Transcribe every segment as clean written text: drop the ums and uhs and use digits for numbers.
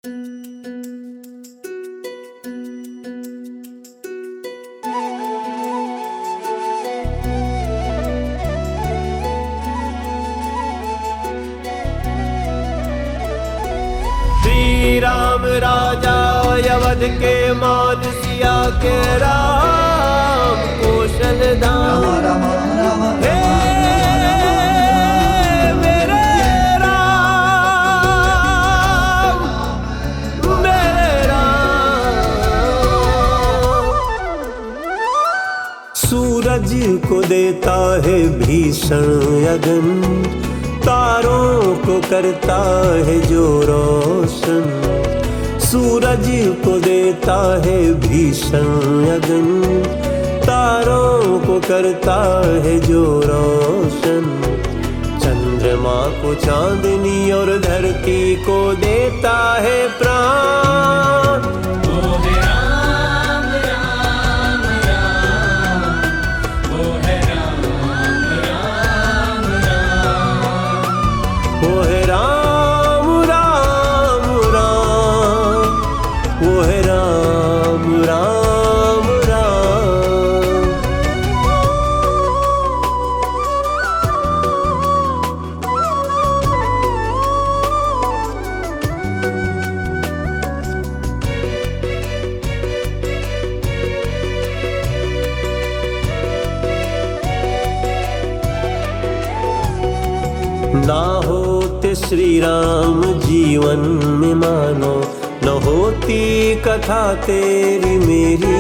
श्री राम राजा अवध के मान सिया के राम कौशल धाम। हे मेरे राम मेरे राम। सूरज को देता है भीषण अगन, तारों को करता है जो रोशन। सूरज को देता है भीषण अगन, तारों को करता है जो रोशन। चंद्रमा को चांदनी और धरती को देता है प्राण। वो है राम राम राम, वो है राम राम राम। ना होते श्री राम जीवन में मानो, न होती कथा तेरी मेरी।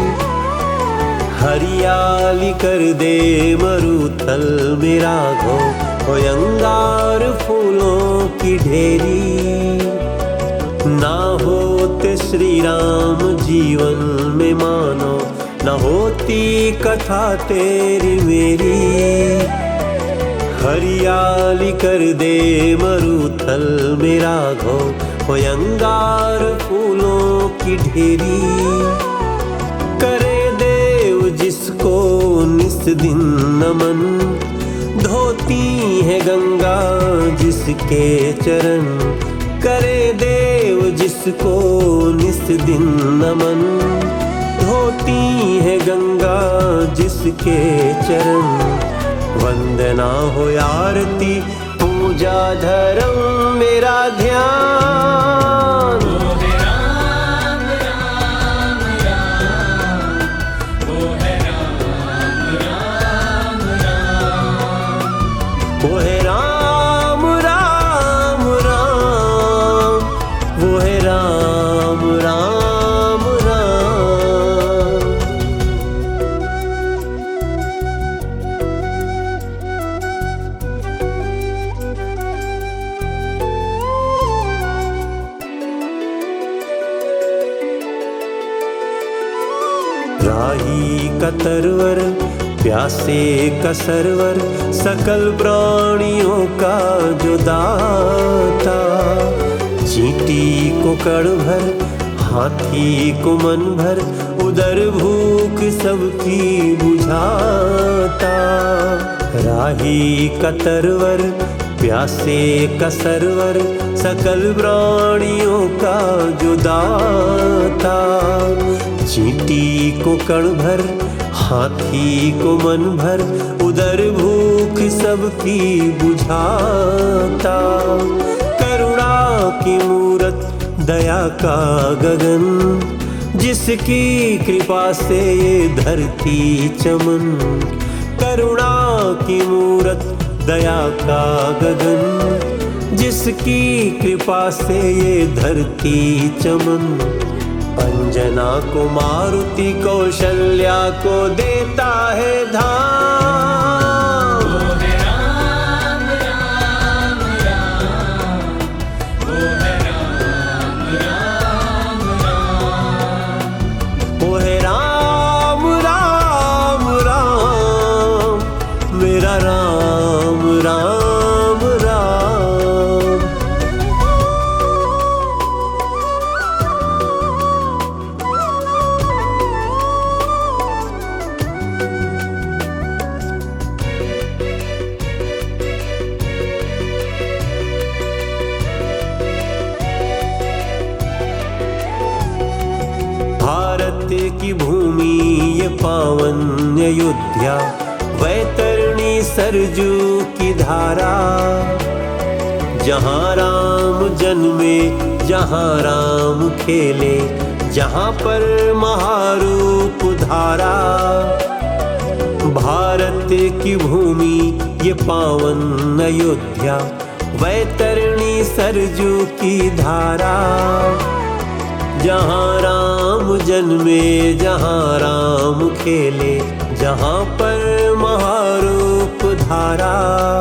हरियाली कर दे मरुथल मेरा घो, हो अंगार फूलों की ढेरी। ना होते श्री राम जीवन में मानो, न होती कथा तेरी मेरी। हरियाली कर दे मरुथल मेरा घो, हो अंगार फूलों की ढेरी। करे देव जिसको निस दिन नमन, धोती है गंगा जिसके चरण। करे देव जिसको निस दिन नमन, धोती है गंगा जिसके चरण। वंदना हो आरती पूजा धर्म मेरा ध्यान। वो है राम राम राम, वो है राम राम राम। वो है राम राम राम, वो है राम राम राम। राही का तरवर, प्यासे का सरवर, सकल प्राणियों का जो दाता। चींटी को कड़ भर, हाथी को मन भर, उदर भूख सबकी बुझाता। राही का तरवर, प्यासे का सरवर, सकल प्राणियों का जो दाता। चींटी को कण भर, हाथी को मन भर, उदर भूख सबकी बुझाता। करुणा की मूरत, दया का गगन, जिसकी कृपा से ये धरती चमन। करुणा की मूरत, दया का गगन, जिसकी कृपा से ये धरती चमन। अंजना को मारुति, कौशल्या को देता है धाम। वो है राम राम राम, वो है राम राम राम। वो है राम राम राम, मेरा राम राम राम। भारत की भूमि ये पावन अयोध्या, वैतरणी सरजू की धारा। जहाँ राम जन्मे, जहाँ राम खेले, जहाँ पर महारूप धारा। भारत की भूमि ये पावन अयोध्या, वैतरणी सरजू की धारा। जहाँ राम जन्मे, जहाँ राम खेले, जहाँ पर महारूप धारा।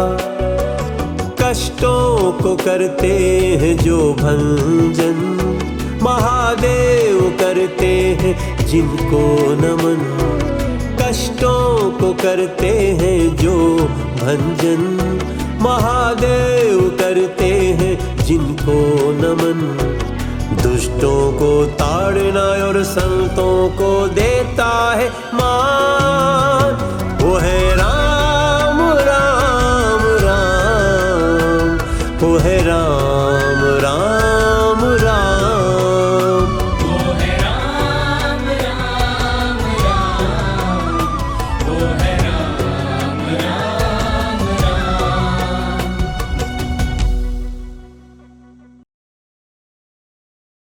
कष्टों को करते हैं जो भंजन, महादेव करते हैं जिनको नमन। कष्टों को करते हैं जो भंजन, महादेव करते हैं जिनको नमन। दुष्टों को ताड़ना और संतों को देता है मान।